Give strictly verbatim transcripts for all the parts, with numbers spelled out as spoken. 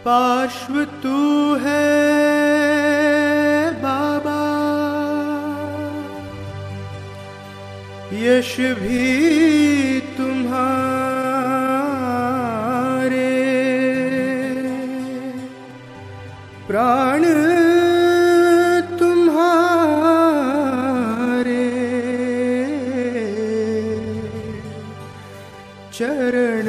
पार्श्व तू है बाबा, यश भी तुम्हारे, प्राण तुम्हारे, चरण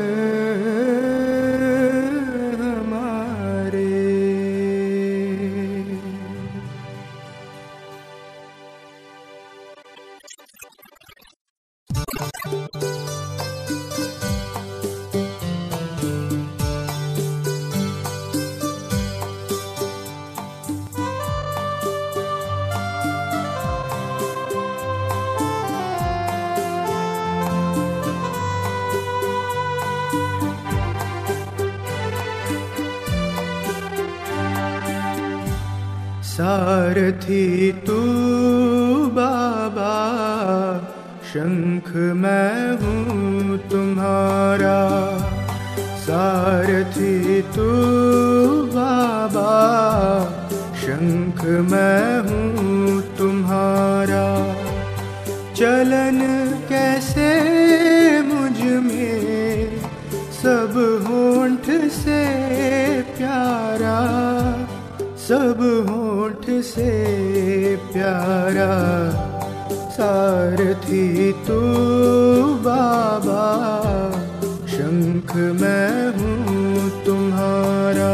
सारथी तू बाबा, शंख मैं हूँ तुम्हारा। सारथी तू बाबा, शंख मैं हूँ तुम्हारा। चलन कैसे मुझ में सब होंठ से प्यारा, सब होंठ से प्यारा। सारथी तू बाबा, शंख मैं हूँ तुम्हारा।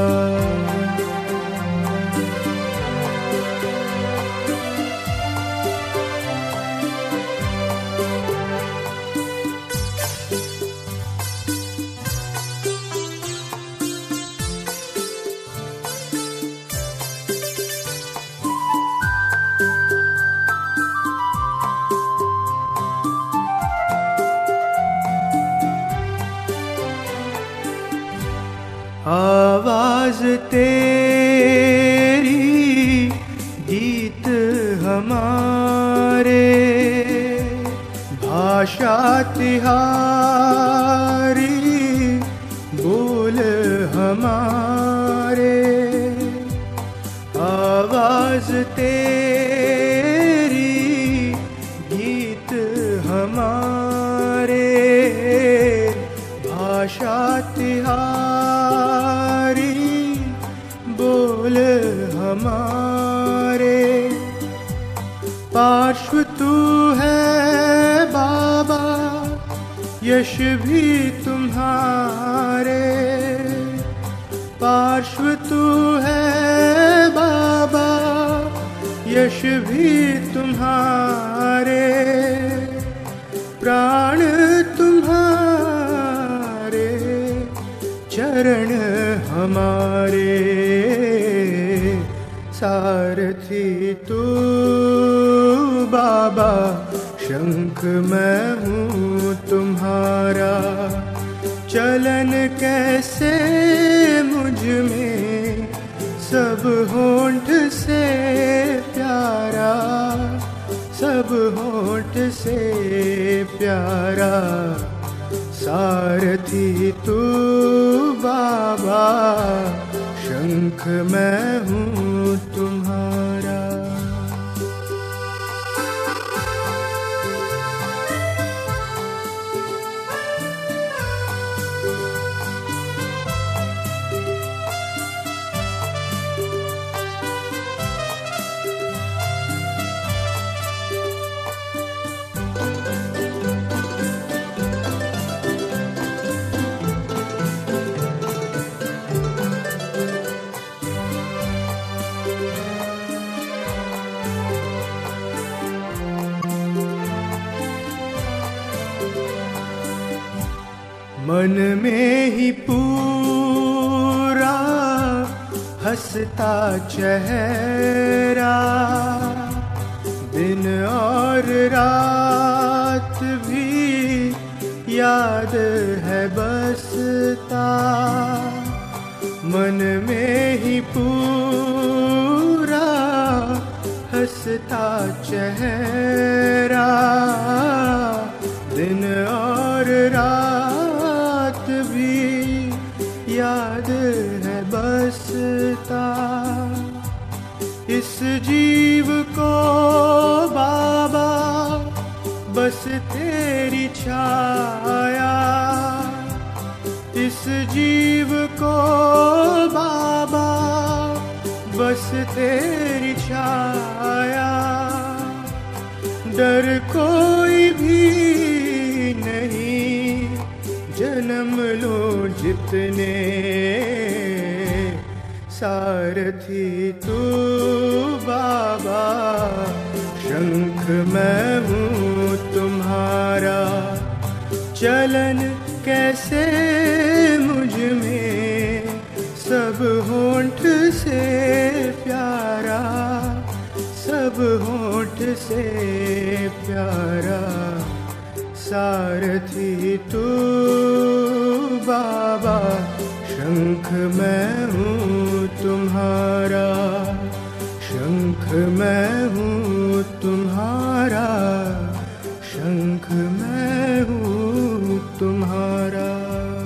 आवाज तेरी गीत हमारे, भाषा तिहारी बोल हमारे। आवाज तेरी गीत हमारे, भाषा तिहारी बोल हमारे। पार्श्व तू है बाबा, यश भी तुम्हारे। पार्श्व तू है बाबा, यश भी तुम्हारे, प्राण तुम्हारे, चरण हमारे। सारथी तू बाबा, शंख मैं हूँ तुम्हारा। चलन कैसे मुझ में सब होंठ से प्यारा, सब होंठ से प्यारा। सारथी तू बाबा, शंख मैं हूँ तुम्हारा। मन में ही पूरा हंसता चेहरा, दिन और रात भी याद है बसता। मन में ही पूरा हंसता चेहरा, दिन और रात भी याद है तेरी छाया इस जीव को बाबा, बस तेरी छाया। डर कोई भी नहीं, जन्म लो जितने, सारथी तू बाबा, शंख मैं हूँ तुम्हारा। चलन कैसे मुझ में सब होंठ से प्यारा, सब होंठ से प्यारा। सारथी तू बाबा, शंख मैं हूँ तुम्हारा, शंख मैं हूँ तुम्हारा, शंख मैं हूँ तुम्हारा।